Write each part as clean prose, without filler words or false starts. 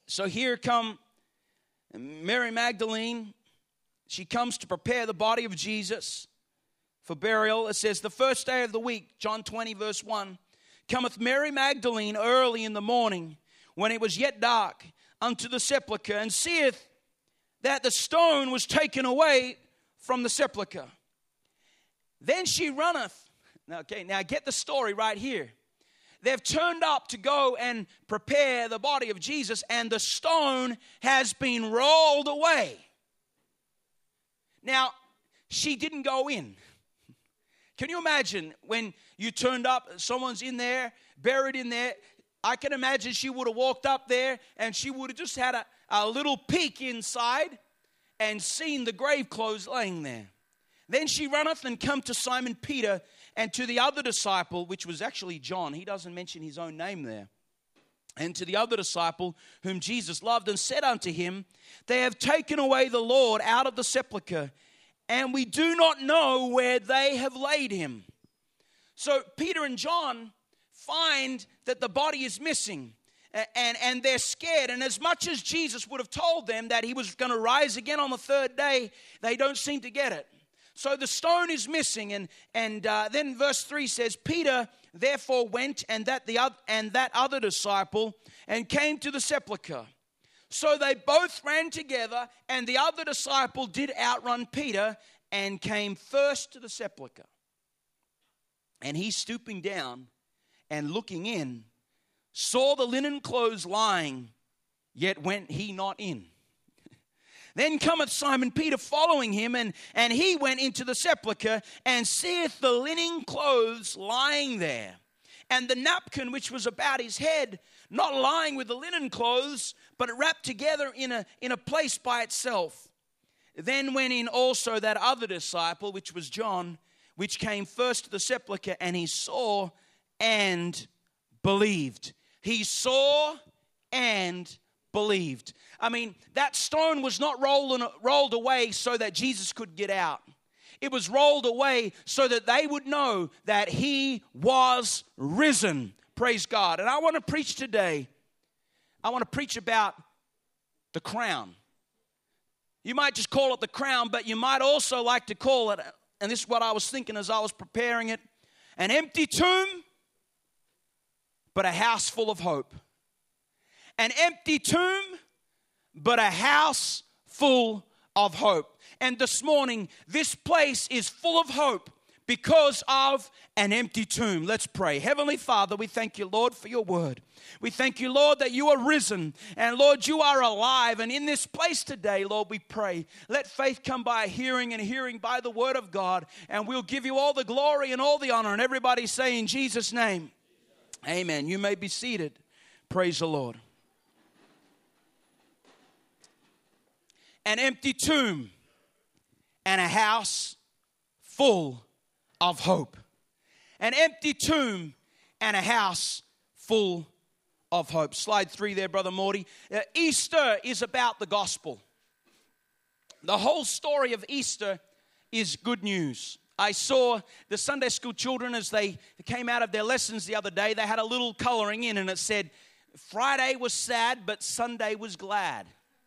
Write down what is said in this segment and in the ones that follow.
So here come Mary Magdalene. She comes to prepare the body of Jesus for burial. It says, the first day of the week, John 20, verse 1, cometh Mary Magdalene early in the morning, when it was yet dark, unto the sepulchre, and seeth that the stone was taken away from the sepulchre. Then she runneth. Now get the story right here. They've turned up to go and prepare the body of Jesus, and the stone has been rolled away. Now, she didn't go in. Can you imagine when you turned up, someone's in there, buried in there? I can imagine she would have walked up there and she would have just had a little peek inside and seen the grave clothes laying there. Then she runneth and come to Simon Peter and to the other disciple, which was actually John. He doesn't mention his own name there. And to the other disciple whom Jesus loved, and said unto him, they have taken away the Lord out of the sepulchre, and we do not know where they have laid him. So Peter and John find that the body is missing, and they're scared. And as much as Jesus would have told them that he was going to rise again on the third day, they don't seem to get it. So the stone is missing, and then verse 3 says, Peter therefore went and that other disciple, and came to the sepulchre. So they both ran together, and the other disciple did outrun Peter, and came first to the sepulchre. And he, stooping down and looking in, saw the linen clothes lying, yet went he not in. Then cometh Simon Peter following him, and he went into the sepulchre, and seeth the linen clothes lying there, and the napkin which was about his head, not lying with the linen clothes, but wrapped together in a place by itself. Then went in also that other disciple, which was John, which came first to the sepulchre, and he saw and believed. He saw and believed. I mean, that stone was not rolled away so that Jesus could get out. It was rolled away so that they would know that he was risen. Praise God. And I want to preach today. I want to preach about the crown. You might just call it the crown, but you might also like to call it, and this is what I was thinking as I was preparing it, an empty tomb, but a house full of hope. An empty tomb, but a house full of hope. And this morning, this place is full of hope because of an empty tomb. Let's pray. Heavenly Father, we thank you, Lord, for your word. We thank you, Lord, that you are risen. And Lord, you are alive. And in this place today, Lord, we pray, let faith come by hearing, and hearing by the word of God. And we'll give you all the glory and all the honor. And everybody say in Jesus' name, amen. You may be seated. Praise the Lord. An empty tomb and a house full of hope. An empty tomb and a house full of hope. Slide 3 there, Brother Morty. Easter is about the gospel. The whole story of Easter is good news. I saw the Sunday school children as they came out of their lessons the other day. They had a little coloring in, and it said, Friday was sad, but Sunday was glad.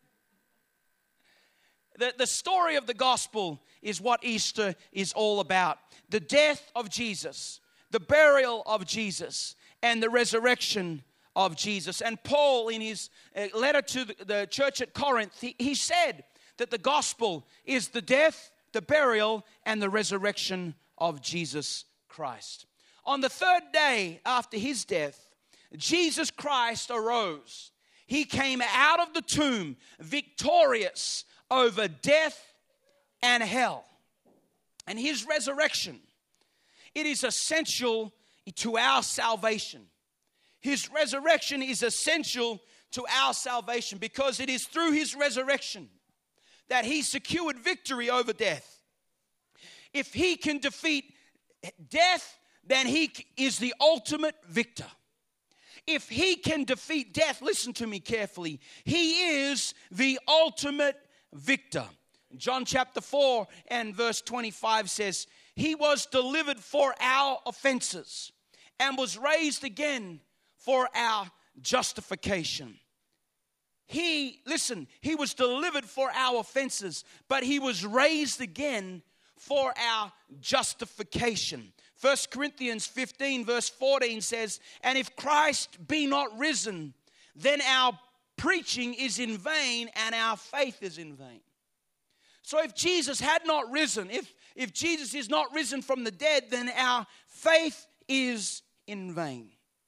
The story of the gospel is what Easter is all about. The death of Jesus, the burial of Jesus, and the resurrection of Jesus. And Paul, in his letter to the church at Corinth, he said that the gospel is the death, the burial, and the resurrection of Jesus Christ. On the third day after his death, Jesus Christ arose. He came out of the tomb victorious over death and hell. And his resurrection, it is essential to our salvation. His resurrection is essential to our salvation because it is through his resurrection that he secured victory over death. If he can defeat death, then he is the ultimate victor. If he can defeat death, listen to me carefully, he is the ultimate victor. John chapter 4 and verse 25 says, he was delivered for our offenses and was raised again for our justification. he was delivered for our offenses, but he was raised again for our justification. 1 Corinthians 15 verse 14 says, and if Christ be not risen, then our preaching is in vain and our faith is in vain. So if Jesus had not risen, if Jesus is not risen from the dead, then our faith is in vain.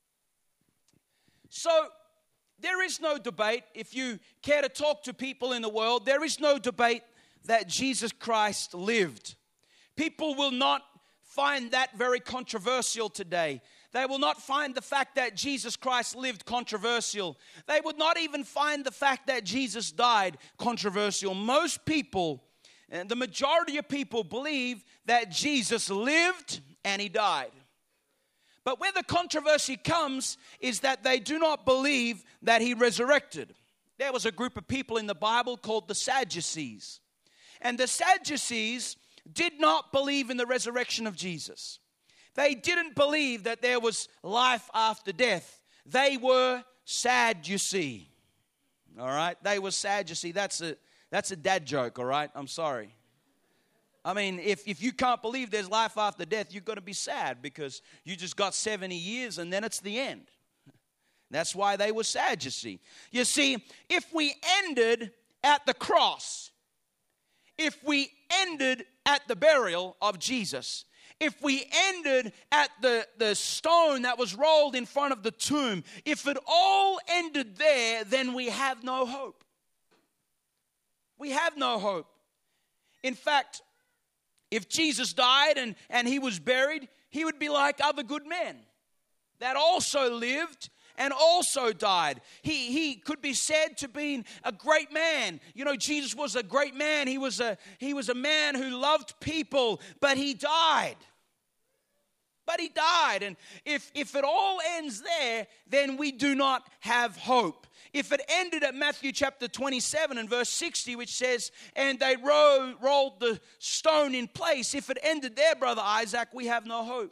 So there is no debate. If you care to talk to people in the world, there is no debate that Jesus Christ lived. People will not find that very controversial today. They will not find the fact that Jesus Christ lived controversial. They would not even find the fact that Jesus died controversial. Most people, and the majority of people, believe that Jesus lived and he died. But where the controversy comes is that they do not believe that he resurrected. There was a group of people in the Bible called the Sadducees. And the Sadducees did not believe in the resurrection of Jesus. They didn't believe that there was life after death. They were Sadducee. All right? They were Sadducee. That's a dad joke, all right? I'm sorry. I mean, if you can't believe there's life after death, you're going to be sad because you just got 70 years and then it's the end. That's why they were Sadducee. You see, if we ended at the cross, if we ended at the burial of Jesus, if we ended at the stone that was rolled in front of the tomb, if it all ended there, then we have no hope. We have no hope. In fact, if Jesus died and he was buried, he would be like other good men that also lived and also died. He could be said to be a great man. You know, Jesus was a great man. He was a man who loved people, but he died. But he died. And if it all ends there, then we do not have hope. If it ended at Matthew chapter 27 and verse 60, which says, and they rolled the stone in place. If it ended there, Brother Isaac, we have no hope.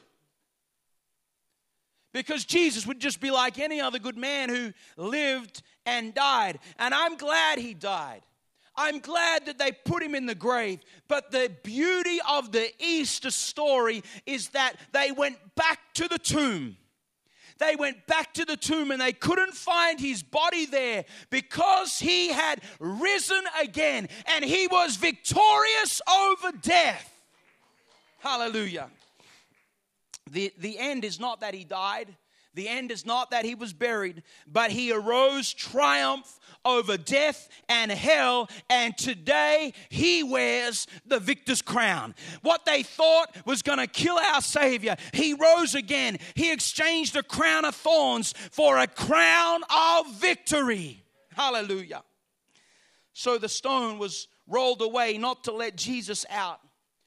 Because Jesus would just be like any other good man who lived and died. And I'm glad he died. I'm glad that they put him in the grave. But the beauty of the Easter story is that they went back to the tomb. They went back to the tomb and they couldn't find his body there because he had risen again and he was victorious over death. Hallelujah. The end is not that he died. The end is not that he was buried, but he arose triumph over death and hell, and today he wears the victor's crown. What they thought was going to kill our Savior, he rose again. He exchanged a crown of thorns for a crown of victory. Hallelujah. So the stone was rolled away, not to let Jesus out,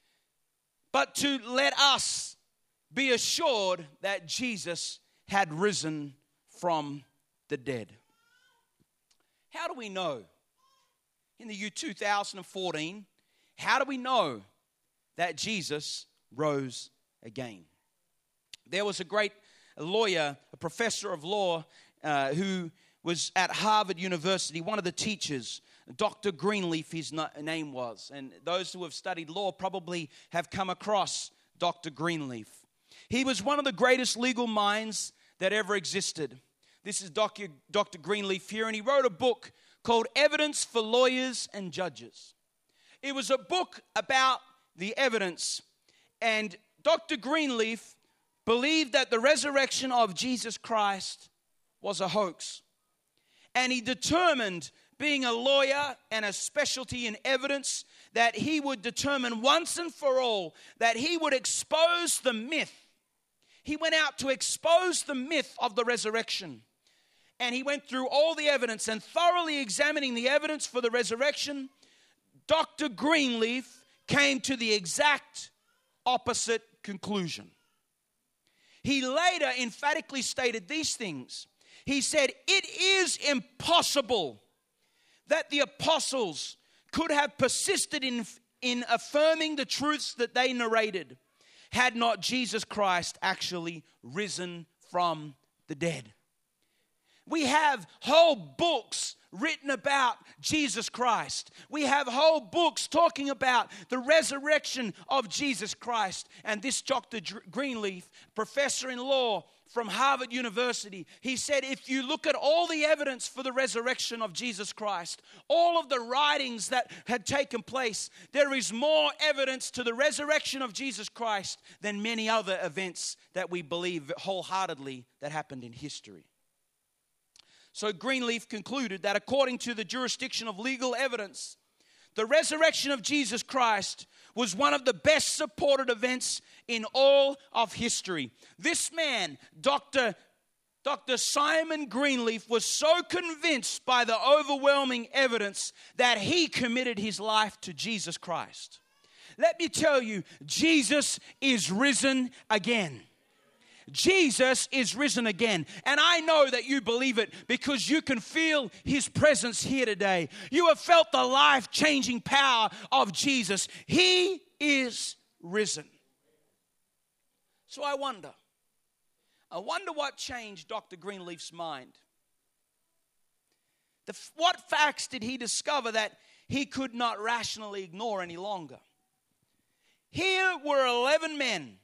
but to let us be assured that Jesus had risen from the dead. How do we know? In the year 2014, how do we know that Jesus rose again? There was a great lawyer, a professor of law, who was at Harvard University, one of the teachers, Dr. Greenleaf, his name was. And those who have studied law probably have come across Dr. Greenleaf. He was one of the greatest legal minds that ever existed. This is Dr. Greenleaf here, and he wrote a book called Evidence for Lawyers and Judges. It was a book about the evidence, and Dr. Greenleaf believed that the resurrection of Jesus Christ was a hoax. And he determined, being a lawyer and a specialty in evidence, that he would determine once and for all that he would expose the myth. He went out to expose the myth of the resurrection. And he went through all the evidence, and thoroughly examining the evidence for the resurrection, Dr. Greenleaf came to the exact opposite conclusion. He later emphatically stated these things. He said, it is impossible that the apostles could have persisted in affirming the truths that they narrated had not Jesus Christ actually risen from the dead. We have whole books written about Jesus Christ. We have whole books talking about the resurrection of Jesus Christ. And this Dr. Greenleaf, professor in law from Harvard University, he said, if you look at all the evidence for the resurrection of Jesus Christ, all of the writings that had taken place, there is more evidence to the resurrection of Jesus Christ than many other events that we believe wholeheartedly that happened in history. So Greenleaf concluded that according to the jurisdiction of legal evidence, the resurrection of Jesus Christ was one of the best supported events in all of history. This man, Dr. Simon Greenleaf, was so convinced by the overwhelming evidence that he committed his life to Jesus Christ. Let me tell you, Jesus is risen again. Jesus is risen again. And I know that you believe it because you can feel his presence here today. You have felt the life-changing power of Jesus. He is risen. So I wonder what changed Dr. Greenleaf's mind. What facts did he discover that he could not rationally ignore any longer? Here were 11 men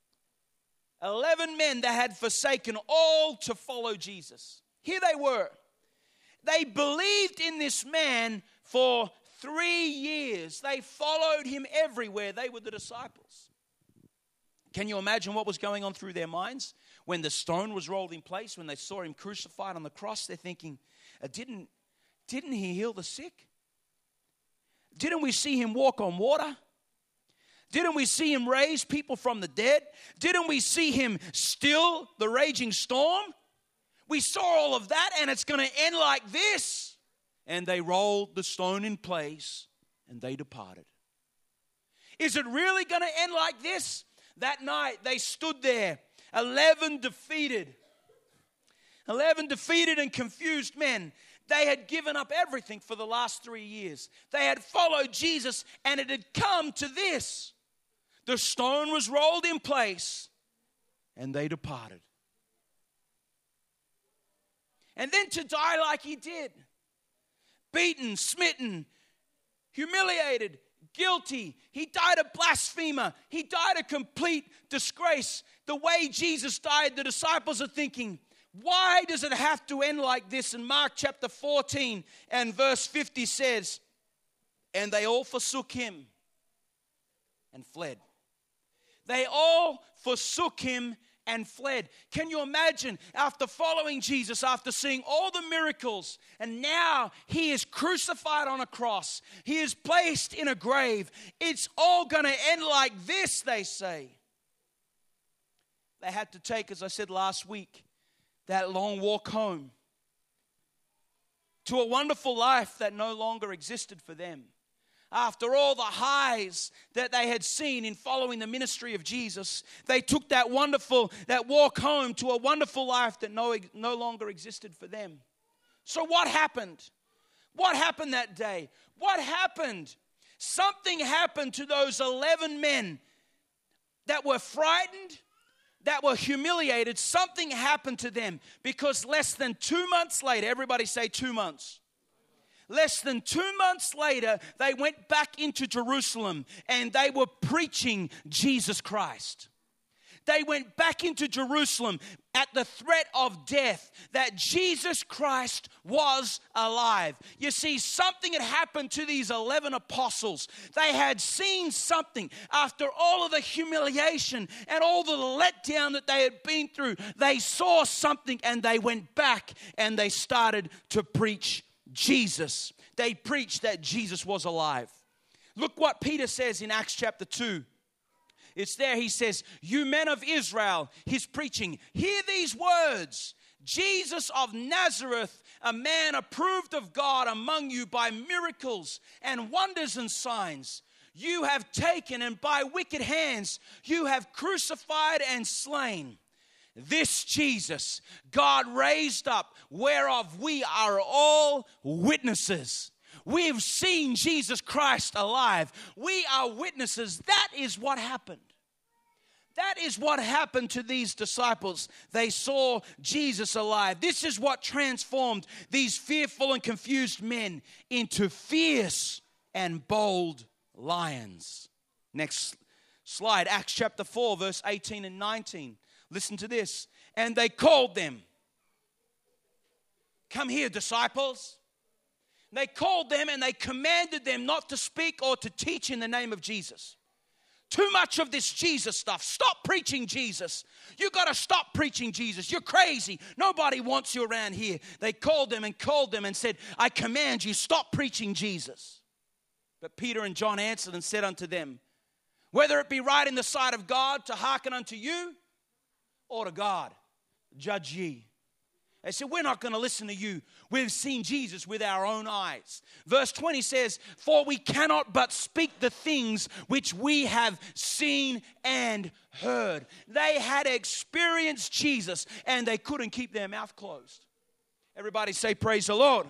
that had forsaken all to follow Jesus. Here they were. They believed in this man for 3 years. They followed him everywhere. They were the disciples. Can you imagine what was going on through their minds? When the stone was rolled in place, when they saw him crucified on the cross, they're thinking, didn't he heal the sick? Didn't we see him walk on water? Didn't we see him raise people from the dead? Didn't we see him still the raging storm? We saw all of that, and it's going to end like this. And they rolled the stone in place, and they departed. Is it really going to end like this? That night, they stood there, 11 defeated and confused men. They had given up everything for the last 3 years. They had followed Jesus, and it had come to this. The stone was rolled in place, and they departed. And then to die like he did, beaten, smitten, humiliated, guilty. He died a blasphemer. He died a complete disgrace. The way Jesus died, the disciples are thinking, why does it have to end like this? In Mark chapter 14 and verse 50 says, and they all forsook him and fled. They all forsook him and fled. Can you imagine, after following Jesus, after seeing all the miracles, and now he is crucified on a cross, he is placed in a grave, it's all going to end like this, they say. They had to take, as I said last week, that long walk home to a wonderful life that no longer existed for them. After all the highs that they had seen in following the ministry of Jesus, they took that walk home to a wonderful life that no longer existed for them. So what happened? What happened that day? What happened? Something happened to those 11 men that were frightened, that were humiliated. Something happened to them because less than 2 months later, everybody say 2 months. Less than 2 months later, they went back into Jerusalem and they were preaching Jesus Christ. They went back into Jerusalem at the threat of death, that Jesus Christ was alive. You see, something had happened to these 11 apostles. They had seen something after all of the humiliation and all the letdown that they had been through. They saw something and they went back and they started to preach Jesus. They preached that Jesus was alive. Look what Peter says in Acts chapter 2. It's there, he says, you men of Israel, he's preaching, hear these words. Jesus of Nazareth, a man approved of God among you by miracles and wonders and signs, you have taken, and by wicked hands you have crucified and slain. This Jesus God raised up, whereof we are all witnesses. We've seen Jesus Christ alive. We are witnesses. That is what happened. That is what happened to these disciples. They saw Jesus alive. This is what transformed these fearful and confused men into fierce and bold lions. Next slide, Acts chapter 4, verse 18 and 19. Listen to this. And they called them. Come here, disciples. They called them and they commanded them not to speak or to teach in the name of Jesus. Too much of this Jesus stuff. Stop preaching Jesus. You got to stop preaching Jesus. You're crazy. Nobody wants you around here. They called them and said, I command you, stop preaching Jesus. But Peter and John answered and said unto them, whether it be right in the sight of God to hearken unto you or to God, judge ye. They said, we're not going to listen to you. We've seen Jesus with our own eyes. Verse 20 says, for we cannot but speak the things which we have seen and heard. They had experienced Jesus and they couldn't keep their mouth closed. Everybody say, praise the Lord.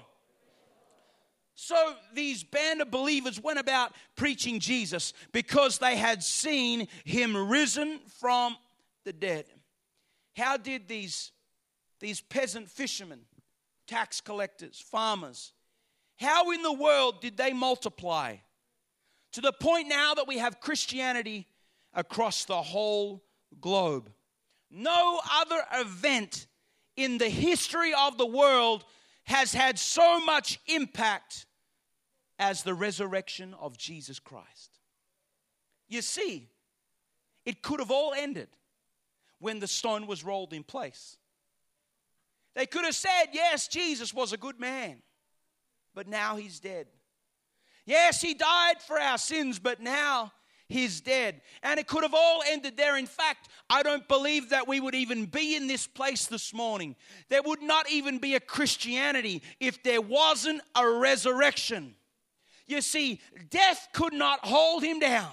So these band of believers went about preaching Jesus because they had seen him risen from the dead. How did these peasant fishermen, tax collectors, farmers, how in the world did they multiply to the point now that we have Christianity across the whole globe? No other event in the history of the world has had so much impact as the resurrection of Jesus Christ. You see, it could have all ended when the stone was rolled in place. They could have said, yes, Jesus was a good man, but now he's dead. Yes, he died for our sins, but now he's dead. And it could have all ended there. In fact, I don't believe that we would even be in this place this morning. There would not even be a Christianity if there wasn't a resurrection. You see, death could not hold him down.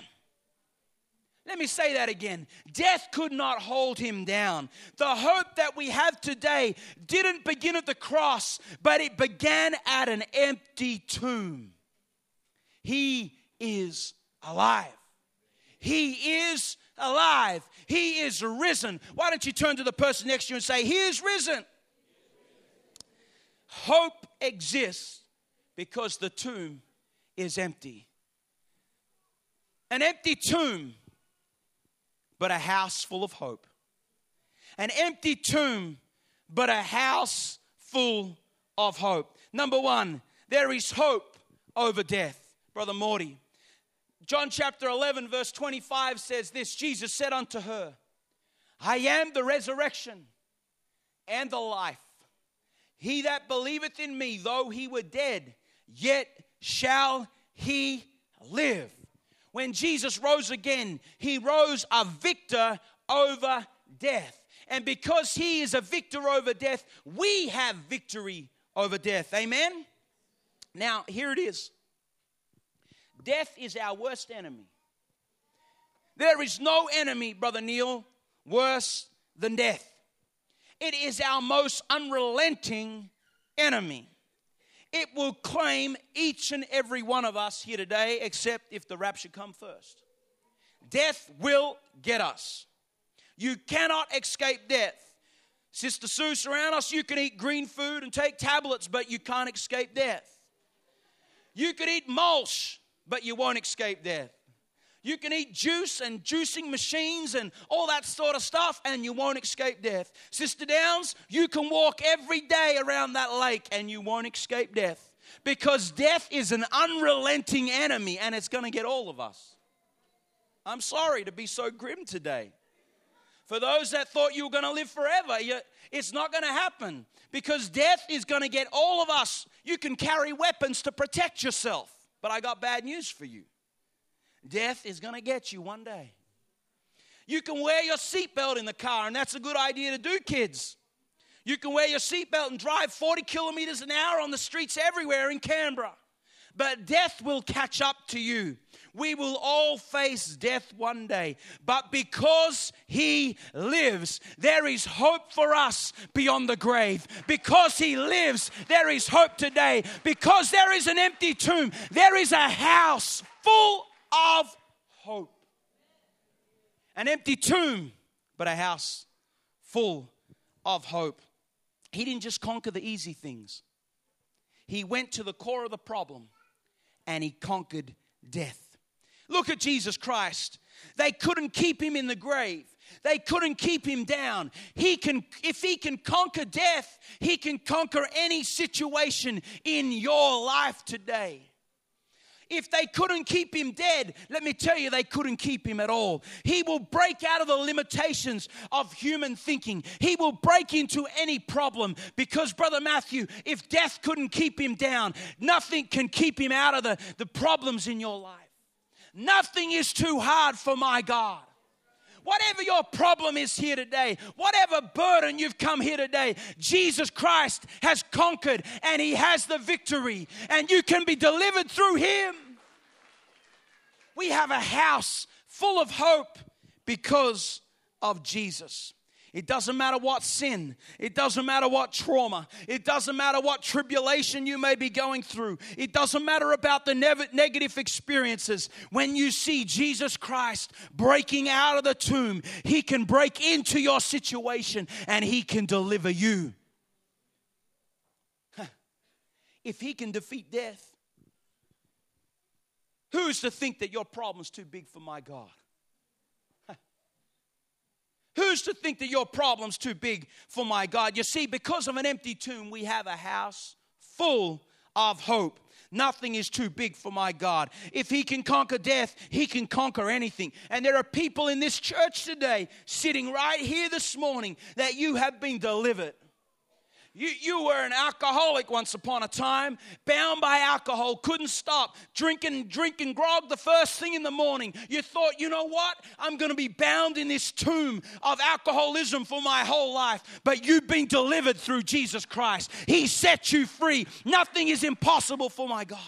Let me say that again. Death could not hold him down. The hope that we have today didn't begin at the cross, but it began at an empty tomb. He is alive. He is alive. He is risen. Why don't you turn to the person next to you and say, he is risen. Hope exists because the tomb is empty. An empty tomb, but a house full of hope. An empty tomb, but a house full of hope. Number one, there is hope over death. Brother Morty. John chapter 11 verse 25 says this. Jesus said unto her, I am the resurrection and the life. He that believeth in me, though he were dead, yet shall he live. When Jesus rose again, he rose a victor over death. And because he is a victor over death, we have victory over death. Amen? Now, here it is. Death is our worst enemy. There is no enemy, Brother Neil, worse than death. It is our most unrelenting enemy. It will claim each and every one of us here today, except if the rapture come first. Death will get us. You cannot escape death. Sister Sue, around us, you can eat green food and take tablets, but you can't escape death. You could eat mulch, but you won't escape death. You can eat juice and juicing machines and all that sort of stuff, and you won't escape death. Sister Downs, you can walk every day around that lake, and you won't escape death. Because death is an unrelenting enemy, and it's going to get all of us. I'm sorry to be so grim today. For those that thought you were going to live forever, it's not going to happen. Because death is going to get all of us. You can carry weapons to protect yourself. But I got bad news for you. Death is going to get you one day. You can wear your seatbelt in the car, and that's a good idea to do, kids. You can wear your seatbelt and drive 40 kilometers an hour on the streets everywhere in Canberra. But death will catch up to you. We will all face death one day. But because he lives, there is hope for us beyond the grave. Because he lives, there is hope today. Because there is an empty tomb, there is a house full of hope. An empty tomb, but a house full of hope. He didn't just conquer the easy things. He went to the core of the problem and he conquered death. Look at Jesus Christ. They couldn't keep him in the grave. They couldn't keep him down. If he can conquer death, he can conquer any situation in your life today. If they couldn't keep him dead, let me tell you, they couldn't keep him at all. He will break out of the limitations of human thinking. He will break into any problem because, Brother Matthew, if death couldn't keep him down, nothing can keep him out of the problems in your life. Nothing is too hard for my God. Whatever your problem is here today, whatever burden you've come here today, Jesus Christ has conquered and he has the victory and you can be delivered through him. We have a house full of hope because of Jesus. It doesn't matter what sin. It doesn't matter what trauma. It doesn't matter what tribulation you may be going through. It doesn't matter about the negative experiences. When you see Jesus Christ breaking out of the tomb, he can break into your situation and he can deliver you. If he can defeat death, who's to think that your problem's too big for my God? Who's to think that your problem's too big for my God? You see, because of an empty tomb, we have a house full of hope. Nothing is too big for my God. If he can conquer death, he can conquer anything. And there are people in this church today, sitting right here this morning, that you have been delivered. You were an alcoholic once upon a time, bound by alcohol, couldn't stop, drinking grog the first thing in the morning. You thought, you know what? I'm going to be bound in this tomb of alcoholism for my whole life. But you've been delivered through Jesus Christ. He set you free. Nothing is impossible for my God.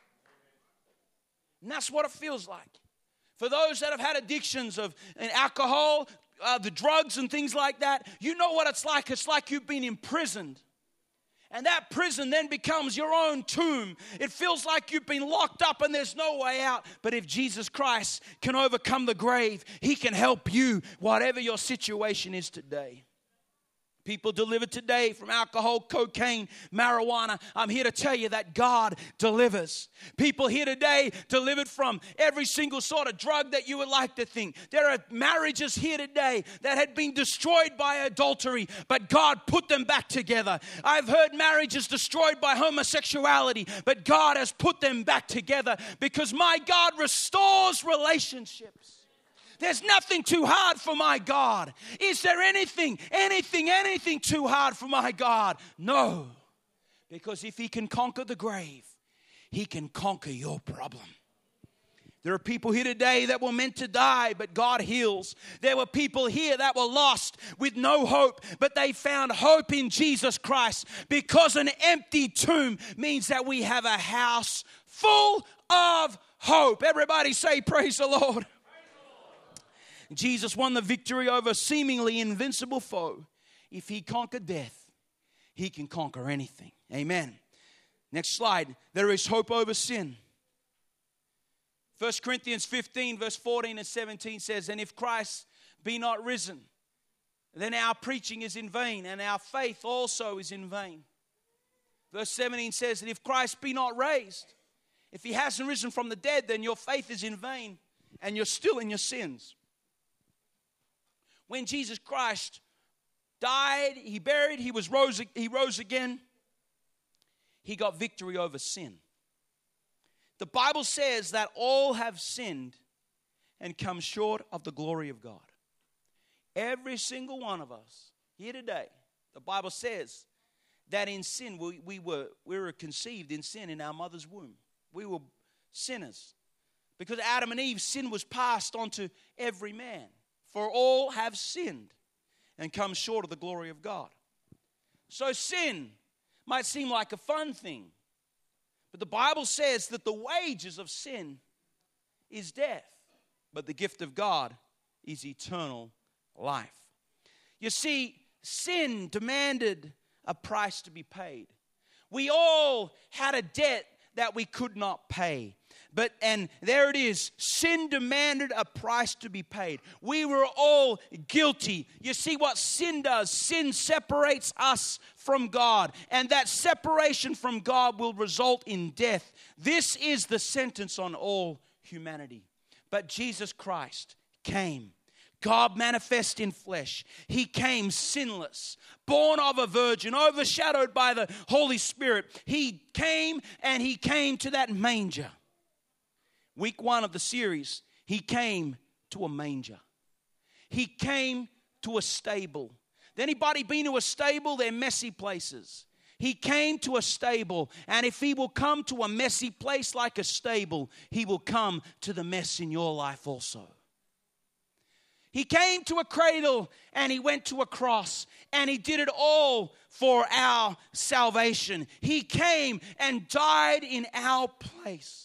And that's what it feels like. For those that have had addictions of alcohol, the drugs and things like that, you know what it's like. It's like you've been imprisoned. And that prison then becomes your own tomb. It feels like you've been locked up and there's no way out. But if Jesus Christ can overcome the grave, he can help you, whatever your situation is today. People delivered today from alcohol, cocaine, marijuana. I'm here to tell you that God delivers. People here today delivered from every single sort of drug that you would like to think. There are marriages here today that had been destroyed by adultery, but God put them back together. I've heard marriages destroyed by homosexuality, but God has put them back together because my God restores relationships. There's nothing too hard for my God. Is there anything too hard for my God? No. Because if he can conquer the grave, he can conquer your problem. There are people here today that were meant to die, but God heals. There were people here that were lost with no hope, but they found hope in Jesus Christ. Because an empty tomb means that we have a house full of hope. Everybody say, praise the Lord. Jesus won the victory over a seemingly invincible foe. If he conquered death, he can conquer anything. Amen. Next slide. There is hope over sin. 1 Corinthians 15 verse 14 and 17 says, and if Christ be not risen, then our preaching is in vain, and our faith also is in vain. Verse 17 says that if Christ be not raised, if he hasn't risen from the dead, then your faith is in vain, and you're still in your sins. When Jesus Christ died, he buried, he rose again, he got victory over sin. The Bible says that all have sinned and come short of the glory of God. Every single one of us here today, the Bible says that in sin, we were conceived in sin in our mother's womb. We were sinners. Because Adam and Eve, sin was passed on to every man. For all have sinned and come short of the glory of God. So sin might seem like a fun thing. But the Bible says that the wages of sin is death. But the gift of God is eternal life. You see, sin demanded a price to be paid. We all had a debt that we could not pay. And there it is. Sin demanded a price to be paid. We were all guilty. You see what sin does? Sin separates us from God. And that separation from God will result in death. This is the sentence on all humanity. But Jesus Christ came. God manifest in flesh. He came sinless, born of a virgin, overshadowed by the Holy Spirit. He came, and He came to that manger. Week 1 of the series, He came to a manger. He came to a stable. Has anybody been to a stable? They're messy places. He came to a stable, and if He will come to a messy place like a stable, He will come to the mess in your life also. He came to a cradle, and He went to a cross, and He did it all for our salvation. He came and died in our place.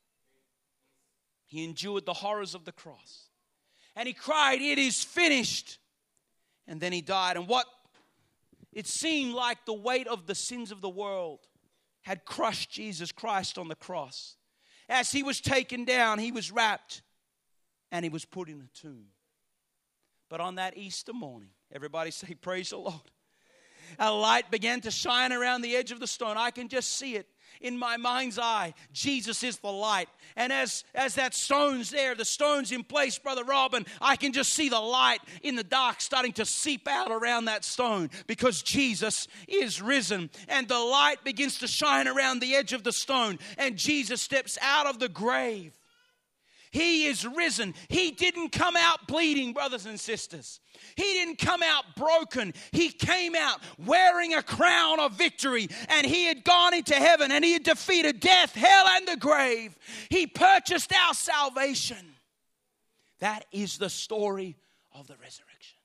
He endured the horrors of the cross. And He cried, "It is finished." And then He died. And what it seemed like the weight of the sins of the world had crushed Jesus Christ on the cross. As He was taken down, He was wrapped, and He was put in a tomb. But on that Easter morning, everybody say, praise the Lord. A light began to shine around the edge of the stone. I can just see it in my mind's eye. Jesus is the light. And as that stone's there, the stone's in place, Brother Rob, and I can just see the light in the dark starting to seep out around that stone because Jesus is risen. And the light begins to shine around the edge of the stone, and Jesus steps out of the grave. He is risen. He didn't come out bleeding, brothers and sisters. He didn't come out broken. He came out wearing a crown of victory, and He had gone into heaven, and He had defeated death, hell, and the grave. He purchased our salvation. That is the story of the resurrection.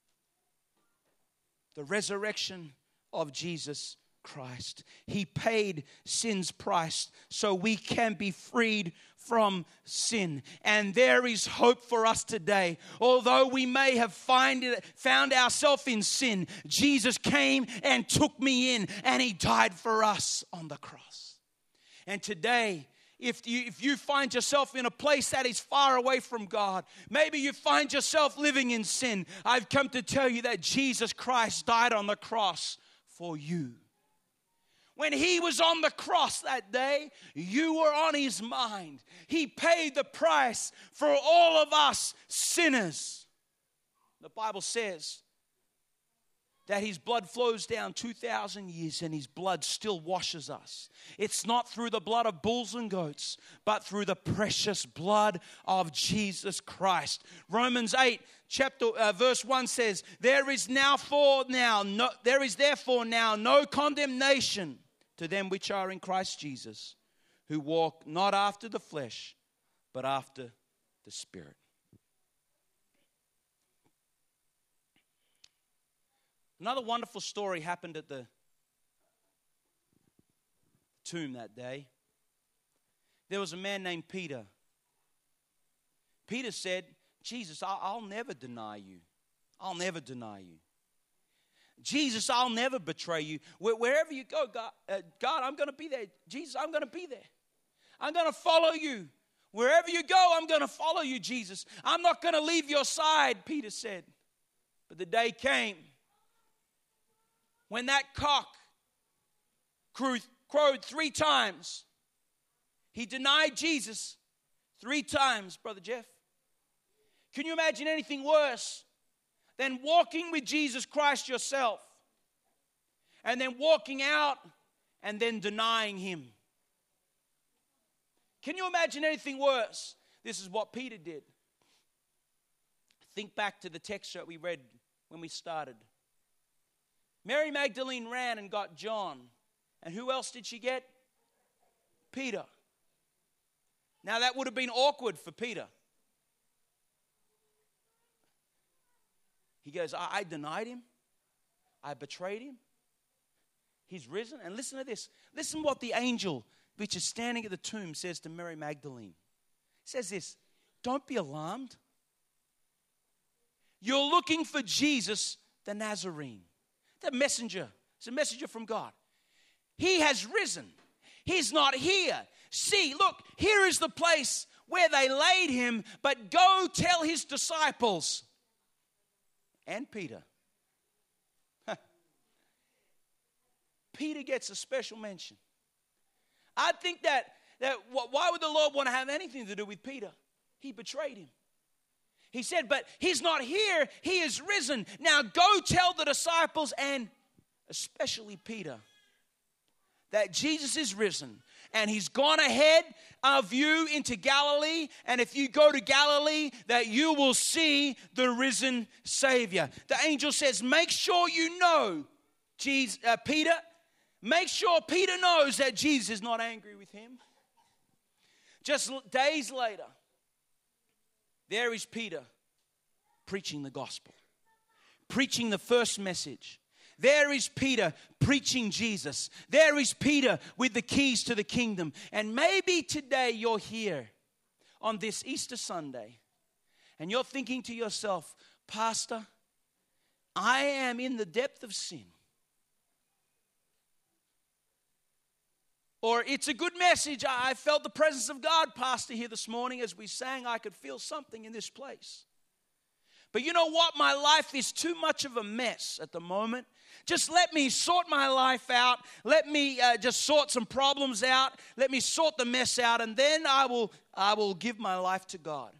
The resurrection of Jesus Christ. He paid sin's price so we can be freed from sin. And there is hope for us today. Although we may have found ourselves in sin, Jesus came and took me in, and He died for us on the cross. And today, if you find yourself in a place that is far away from God, maybe you find yourself living in sin, I've come to tell you that Jesus Christ died on the cross for you. When He was on the cross that day, you were on His mind. He paid the price for all of us sinners. The Bible says that His blood flows down 2,000 years, and His blood still washes us. It's not through the blood of bulls and goats, but through the precious blood of Jesus Christ. Romans 8 verse 1 says, there is therefore now no condemnation to them which are in Christ Jesus, who walk not after the flesh, but after the Spirit. Another wonderful story happened at the tomb that day. There was a man named Peter. Peter said, Jesus, I'll never deny you. I'll never deny you. Jesus, I'll never betray you. Wherever you go, God, I'm going to be there. Jesus, I'm going to be there. I'm going to follow you. Wherever you go, I'm going to follow you, Jesus. I'm not going to leave your side, Peter said. But the day came when that cock crowed 3 times. He denied Jesus 3 times, Brother Jeff. Can you imagine anything worse than walking with Jesus Christ yourself and then walking out and then denying Him? Can you imagine anything worse? This is what Peter did. Think back to the text that we read when we started. Mary Magdalene ran and got John. And who else did she get? Peter. Now that would have been awkward for Peter. He goes, I denied Him. I betrayed Him. He's risen. And listen to this. Listen what the angel which is standing at the tomb says to Mary Magdalene. It says this, don't be alarmed. You're looking for Jesus the Nazarene. The messenger. It's a messenger from God. He has risen. He's not here. see, look, here is the place where they laid him, but go tell his disciples and Peter. Peter gets a special mention. I think that why would the Lord want to have anything to do with Peter? He betrayed him. He said, but he's not here, he is risen. Now go tell the disciples and especially Peter that Jesus is risen. And he's gone ahead of you into Galilee. And if you go to Galilee, that you will see the risen Savior. The angel says, make sure you know, Peter. Make sure Peter knows that Jesus is not angry with him. Just days later, there is Peter preaching the gospel, preaching the first message. There is Peter preaching Jesus. There is Peter with the keys to the kingdom. And maybe today you're here on this Easter Sunday and you're thinking to yourself, Pastor, I am in the depth of sin. Or it's a good message. I felt the presence of God, Pastor, here this morning as we sang. I could feel something in this place. But you know what? My life is too much of a mess at the moment. Just let me sort my life out. Let me just sort some problems out. Let me sort the mess out, and then I will give my life to God.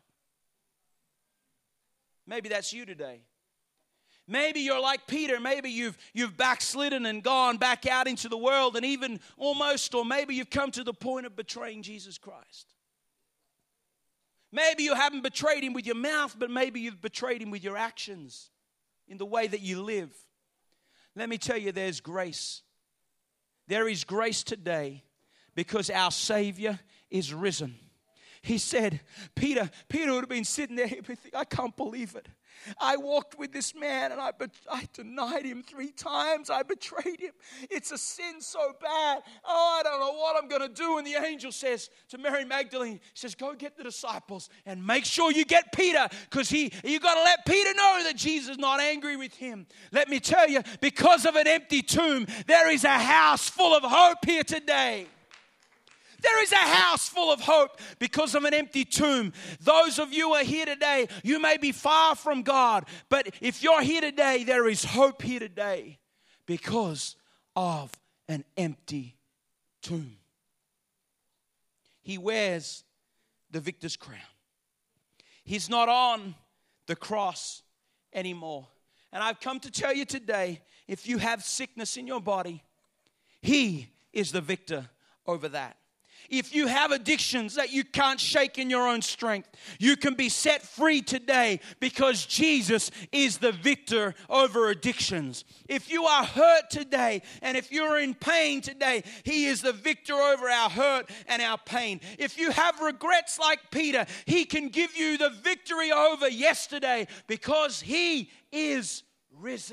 Maybe that's you today. Maybe you're like Peter. Maybe you've backslidden and gone back out into the world, and even almost, or maybe you've come to the point of betraying Jesus Christ. Maybe you haven't betrayed him with your mouth, but maybe you've betrayed him with your actions in the way that you live. Let me tell you, there's grace. There is grace today because our Savior is risen. He said, Peter would have been sitting there, he'd be thinking, I can't believe it. I walked with this man and I denied him 3 times. I betrayed him. It's a sin so bad. Oh, I don't know what I'm going to do. And the angel says to Mary Magdalene, he says, go get the disciples and make sure you get Peter, because you got to let Peter know that Jesus is not angry with him. Let me tell you, because of an empty tomb, there is a house full of hope here today. There is a house full of hope because of an empty tomb. Those of you who are here today, you may be far from God, but if you're here today, there is hope here today because of an empty tomb. He wears the victor's crown. He's not on the cross anymore. And I've come to tell you today, if you have sickness in your body, he is the victor over that. If you have addictions that you can't shake in your own strength, you can be set free today because Jesus is the victor over addictions. If you are hurt today and if you're in pain today, he is the victor over our hurt and our pain. If you have regrets like Peter, he can give you the victory over yesterday because he is risen.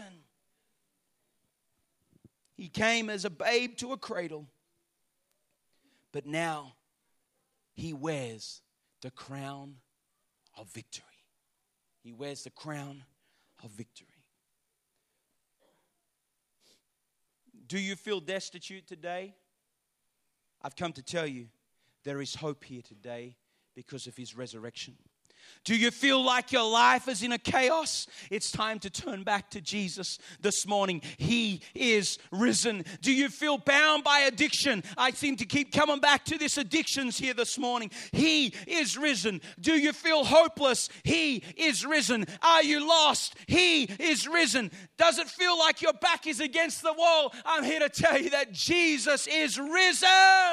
He came as a babe to a cradle. But now he wears the crown of victory. He wears the crown of victory. Do you feel destitute today? I've come to tell you there is hope here today because of his resurrection. Do you feel like your life is in a chaos? It's time to turn back to Jesus this morning. He is risen. Do you feel bound by addiction? I seem to keep coming back to this addictions here this morning. He is risen. Do you feel hopeless? He is risen. Are you lost? He is risen. Does it feel like your back is against the wall? I'm here to tell you that Jesus is risen.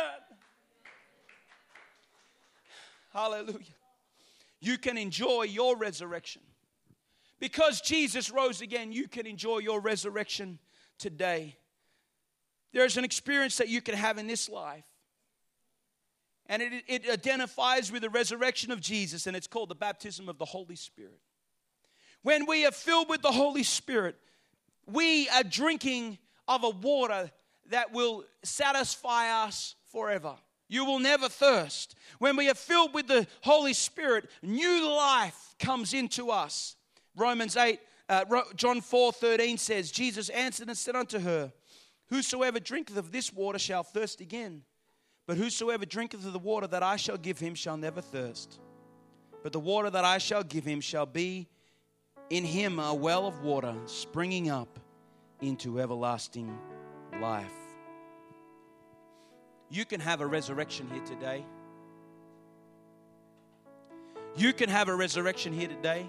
Hallelujah. You can enjoy your resurrection. Because Jesus rose again, you can enjoy your resurrection today. There's an experience that you can have in this life. And it identifies with the resurrection of Jesus, and it's called the baptism of the Holy Spirit. When we are filled with the Holy Spirit, we are drinking of a water that will satisfy us forever. You will never thirst. When we are filled with the Holy Spirit, new life comes into us. Romans 8, John 4:13 says, Jesus answered and said unto her, whosoever drinketh of this water shall thirst again. But whosoever drinketh of the water that I shall give him shall never thirst. But the water that I shall give him shall be in him a well of water springing up into everlasting life. You can have a resurrection here today. You can have a resurrection here today.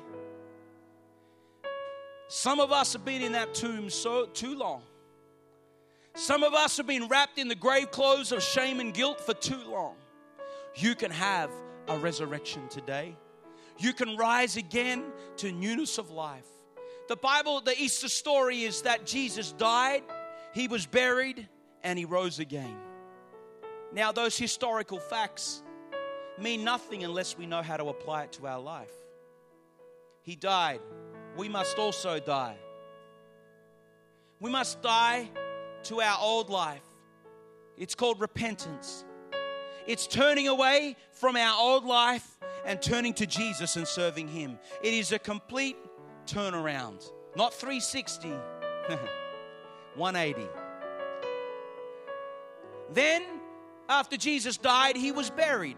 Some of us have been in that tomb so too long. Some of us have been wrapped in the grave clothes of shame and guilt for too long. You can have a resurrection today. You can rise again to newness of life. The Bible, the Easter story is that Jesus died, he was buried, and he rose again. Now, those historical facts mean nothing unless we know how to apply it to our life. He died. We must also die. We must die to our old life. It's called repentance. It's turning away from our old life and turning to Jesus and serving him. It is a complete turnaround. Not 360, 180. Then, after Jesus died, he was buried.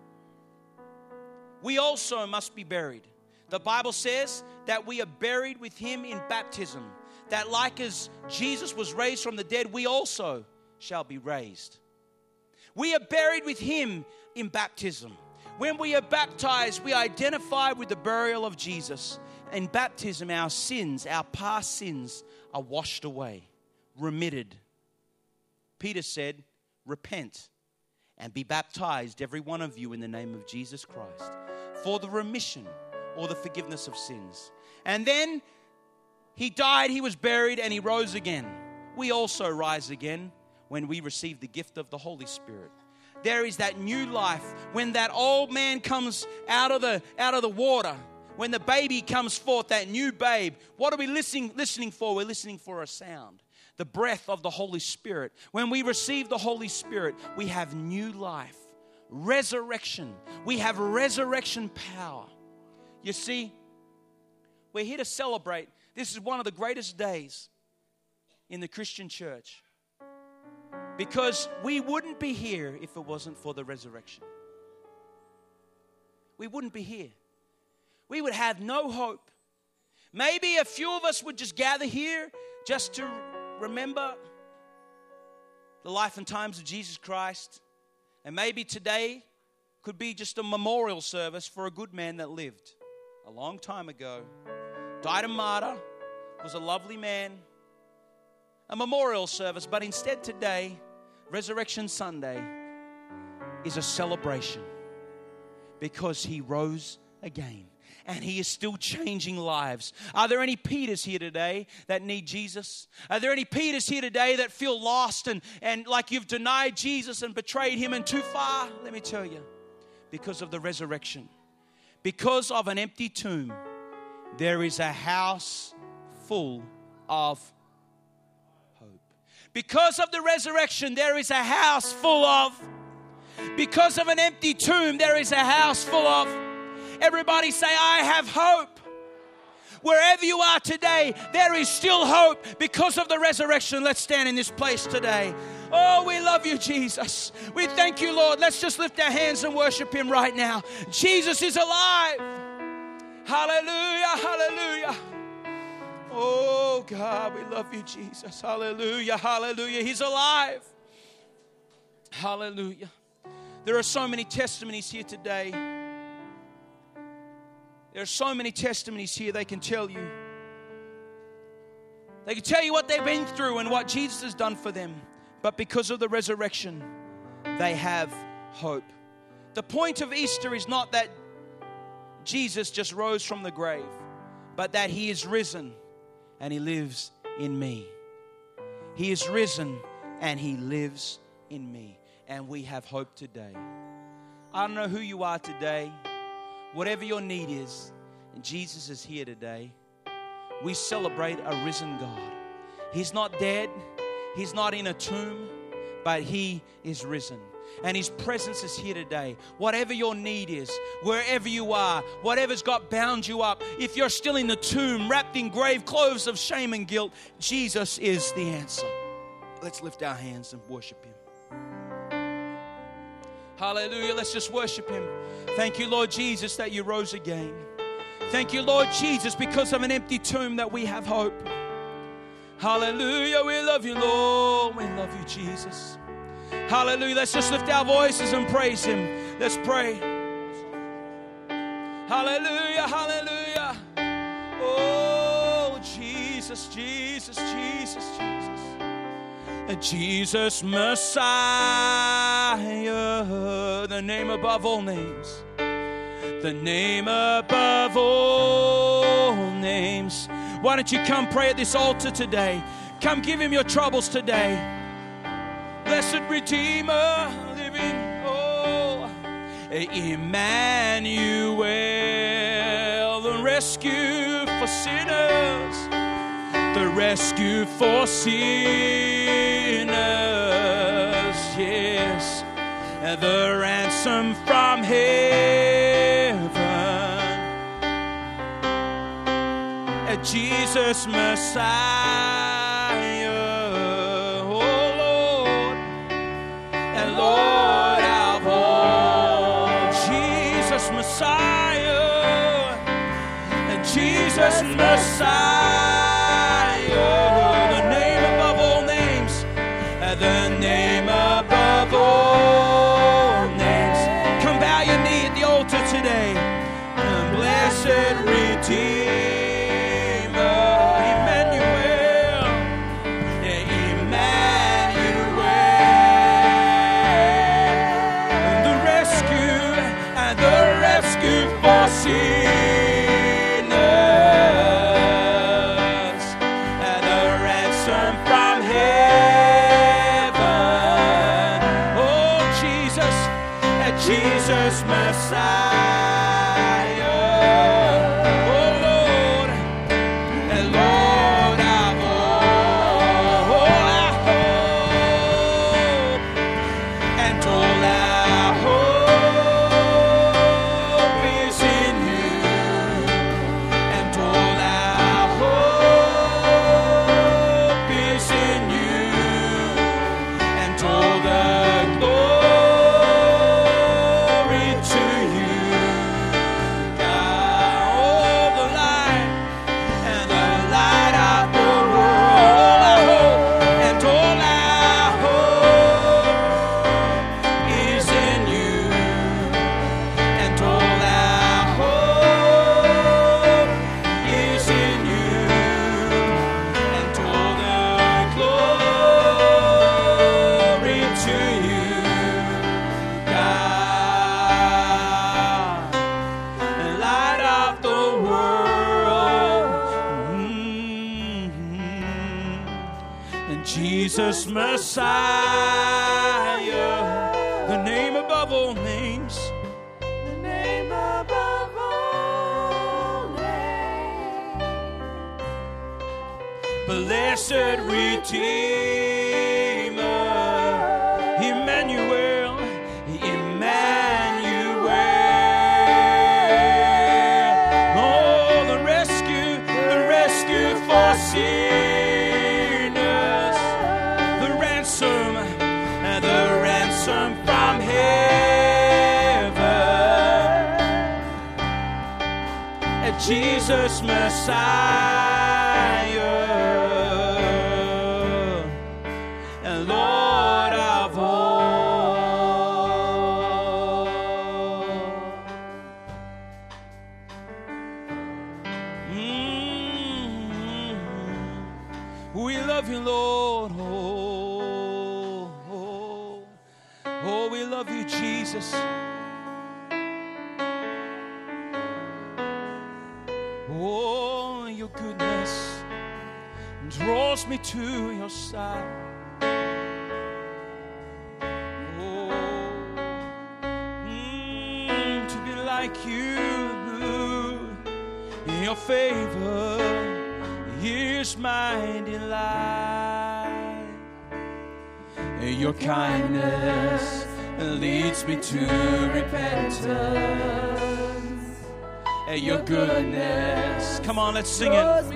We also must be buried. The Bible says that we are buried with him in baptism. That like as Jesus was raised from the dead, we also shall be raised. We are buried with him in baptism. When we are baptized, we identify with the burial of Jesus. In baptism, our sins, our past sins, are washed away, remitted. Peter said, repent and be baptized, every one of you, in the name of Jesus Christ, for the remission or the forgiveness of sins. And then he died, he was buried, and he rose again. We also rise again when we receive the gift of the Holy Spirit. There is that new life when that old man comes out of the water. When the baby comes forth, that new babe. What are we listening for? We're listening for a sound. The breath of the Holy Spirit. When we receive the Holy Spirit, we have new life. Resurrection. We have resurrection power. You see, we're here to celebrate. This is one of the greatest days in the Christian church. Because we wouldn't be here if it wasn't for the resurrection. We wouldn't be here. We would have no hope. Maybe a few of us would just gather here just to remember the life and times of Jesus Christ. And maybe today could be just a memorial service for a good man that lived a long time ago. Died a martyr, was a lovely man. A memorial service, but instead today, Resurrection Sunday, is a celebration because he rose again. And he is still changing lives. Are there any Peters here today that need Jesus? Are there any Peters here today that feel lost and like you've denied Jesus and betrayed him and too far? Let me tell you, because of the resurrection, because of an empty tomb, there is a house full of hope. Because of the resurrection, there is a house full of. Because of an empty tomb, there is a house full of. Everybody say, I have hope. Wherever you are today, there is still hope because of the resurrection. Let's stand in this place today. Oh, we love you, Jesus. We thank you, Lord. Let's just lift our hands and worship him right now. Jesus is alive. Hallelujah, hallelujah. Oh, God, we love you, Jesus. Hallelujah, hallelujah. He's alive. Hallelujah. There are so many testimonies here today. There are so many testimonies here they can tell you. They can tell you what they've been through and what Jesus has done for them. But because of the resurrection, they have hope. The point of Easter is not that Jesus just rose from the grave, but that he is risen and he lives in me. He is risen and he lives in me. And we have hope today. I don't know who you are today. Whatever your need is, and Jesus is here today. We celebrate a risen God. He's not dead. He's not in a tomb, but he is risen. And his presence is here today. Whatever your need is, wherever you are, whatever's got bound you up, if you're still in the tomb, wrapped in grave clothes of shame and guilt, Jesus is the answer. Let's lift our hands and worship him. Hallelujah. Let's just worship Him. Thank you, Lord Jesus, that you rose again. Thank you, Lord Jesus, because of an empty tomb that we have hope. Hallelujah. We love you, Lord. We love you, Jesus. Hallelujah. Let's just lift our voices and praise Him. Let's pray. Hallelujah. Hallelujah. Oh, Jesus, Jesus, Jesus, Jesus. Jesus Messiah, the name above all names, the name above all names. Why don't you come pray at this altar today? Come give Him your troubles today. Blessed Redeemer, living, oh, Emmanuel, the rescue for sinners, the rescue for sinners, yes, and the ransom from heaven, Jesus Messiah, oh Lord, and Lord of all, Jesus Messiah, and Jesus Messiah, the name above all names, the name above all names. Come bow your knee at the altar today. Blessed Redeemer, Emmanuel, Emmanuel, the rescue for sinners, and the ransom from heaven. Oh, Jesus, Jesus Messiah, oh Lord, and Lord of all, our hope, and all our hope is in you, and all our hope is in you, and all the glory to you, God. Oh, the light and the light of the world, our hope, and all our hope is in you, and all our hope is in you, and all the glory to you, God, the light of the world. And Jesus Messiah, the name above all names, The name above all names. blessed Redeemer, Emmanuel, Emmanuel. Oh, the rescue for sinners, the ransom from heaven, Jesus Messiah, and Lord of all. We love you, Lord. Oh, we love you, Jesus. Oh, your goodness draws me to your side. Oh, to be like you, your favor is my delight. Your kindness leads me to repentance. Your goodness, come on, let's sing it.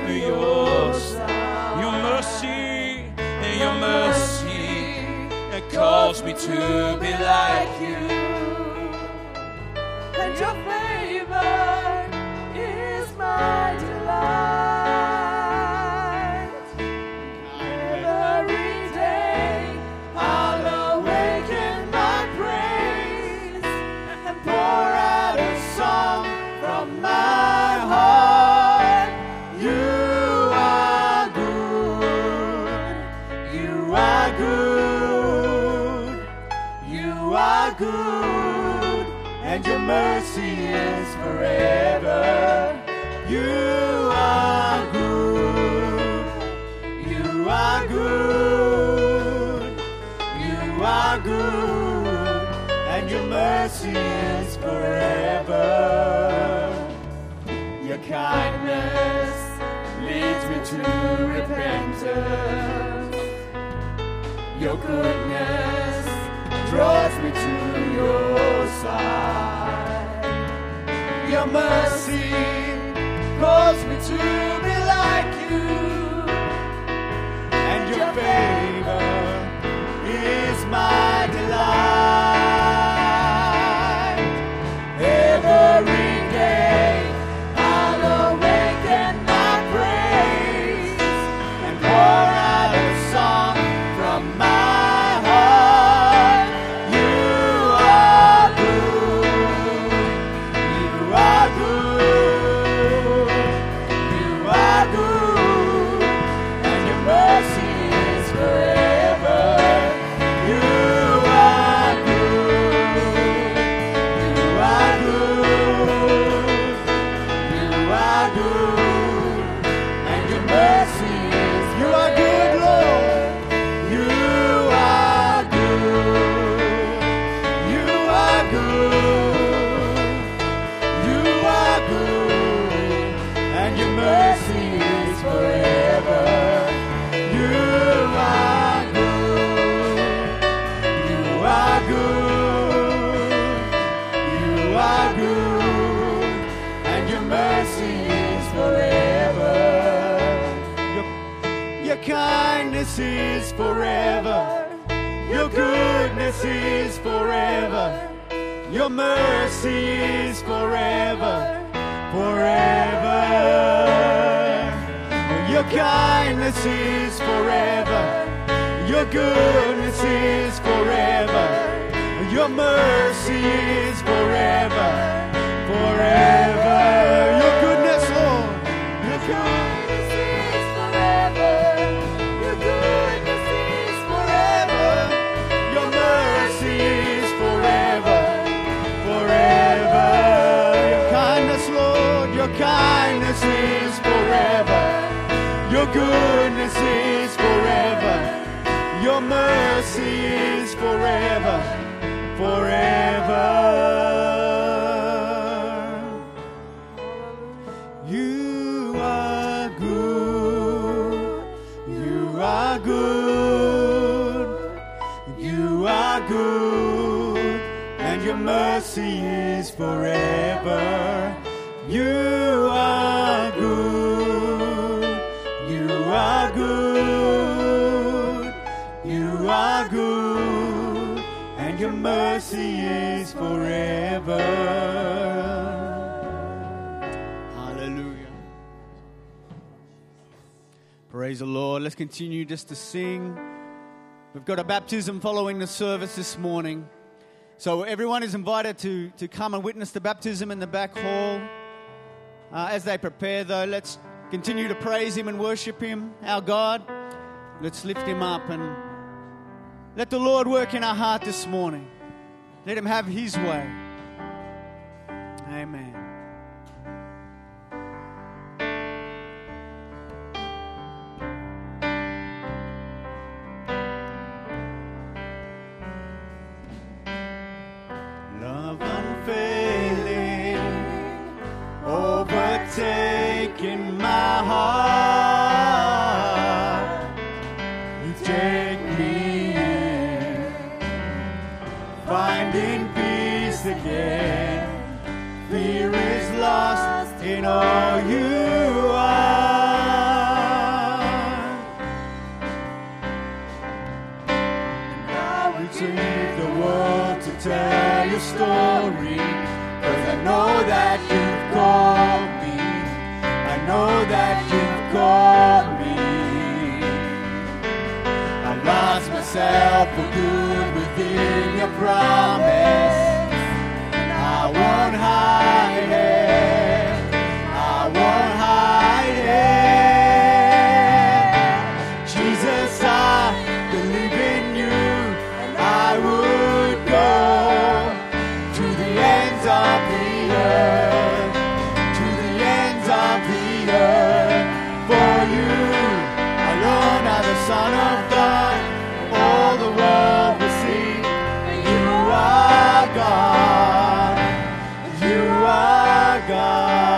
Your mercy calls me to be like you. And your favor is my delight. Every day I'll awaken my praise and pour out a song from my heart. You are good. You are good. You are good. And your mercy is forever. You are good. You are good. You are good. And your mercy is forever. Your kindness leads me to repentance. Your goodness draws me to your side. Your mercy calls me to be like you. And your favor is my delight. Every day I'll awaken my praise and pour out a song from my heart. You are good. You are good. You are good. And your mercy is forever. You are good. You are good. You are good. And your mercy is You are good, Lord. You are good. You are good. You are good. And your mercy is forever. You are good. You are good. You are good. And your mercy is forever. Your kindness is forever. Your goodness is forever. Your mercy is forever. Forever. Your kindness is forever. Your goodness is forever. Your mercy is forever. Forever. Your goodness, Lord. Your goodness is forever. Your goodness is forever. Your mercy is forever. Forever. Your kindness, Lord. Your kindness is forever. Your goodness is forever. Your mercy is forever. Forever. You are good. You are good. You are good. And your mercy is forever. You are good. You are good. You are good. And your mercy is forever. Hallelujah. Praise the Lord. Let's continue just to sing. We've got a baptism following the service this morning. So everyone is invited to come and witness the baptism in the back hall. As they prepare, though, let's continue to praise Him and worship Him, our God. Let's lift Him up and let the Lord work in our heart this morning. Let Him have His way. Amen. Love unfailing, overtaking my heart. You take me in, finding peace again. Fear is lost in all you are. And I will your story, 'cause I know that you've called me. I know that you've called me. I lost myself for good within your promise. I won't hide it. I won't hide it. Jesus, I believe in you, and I would go to the ends of the earth, to the ends of the earth. For you alone are the Son of God. All the world will see that you are God. You are God.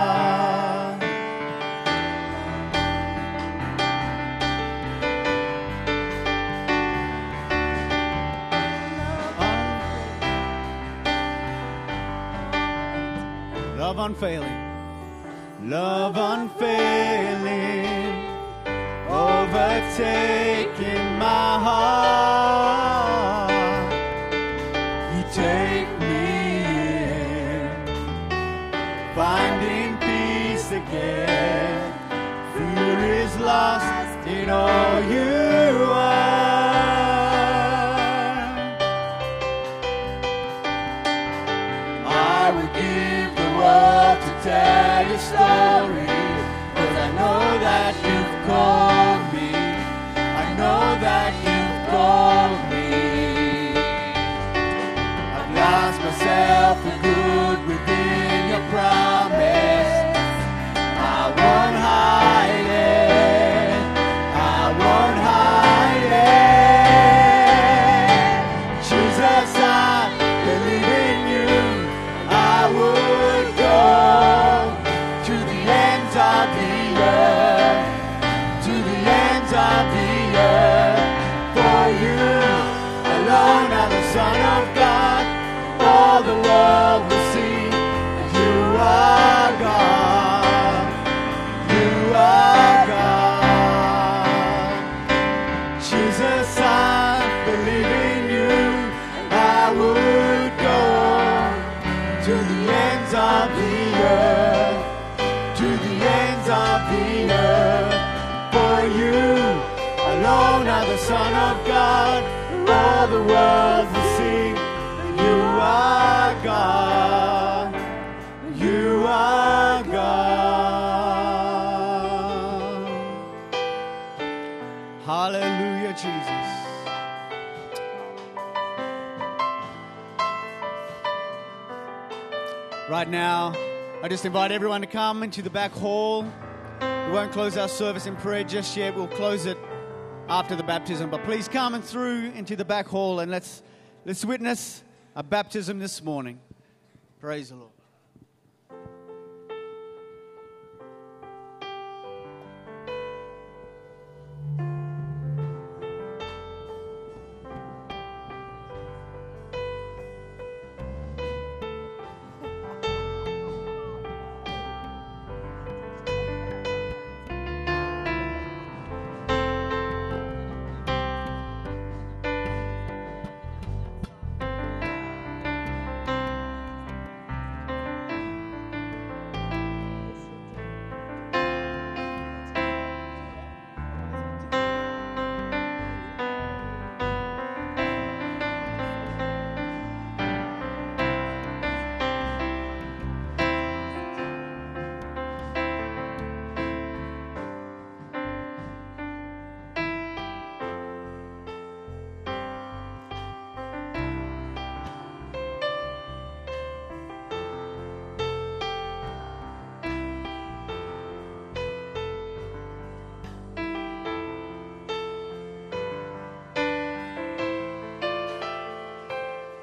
Love unfailing, love unfailing, overtaking my heart. You take me in, finding peace again. Fear is lost in all you are. I would give the world to tell your story, 'cause I know that you've called me. I know that you've called me. I've lost myself for good within your promise. I won't hide it. I won't hide it. Jesus, I believe in you. I would go to the ends of the earth, to the ends of the earth. For you alone are the Son of God. All the world will see that you are God. You are God. Jesus, I believe in you. I would go to the ends of the earth, to the ends of the earth. For you alone are the Son of God. All the world will see that you are God. You are God. Hallelujah, Jesus. Right now, I just invite everyone to come into the back hall. We won't close our service in prayer just yet. We'll close it after the baptism. But please come and through into the back hall and let's witness a baptism this morning. Praise the Lord.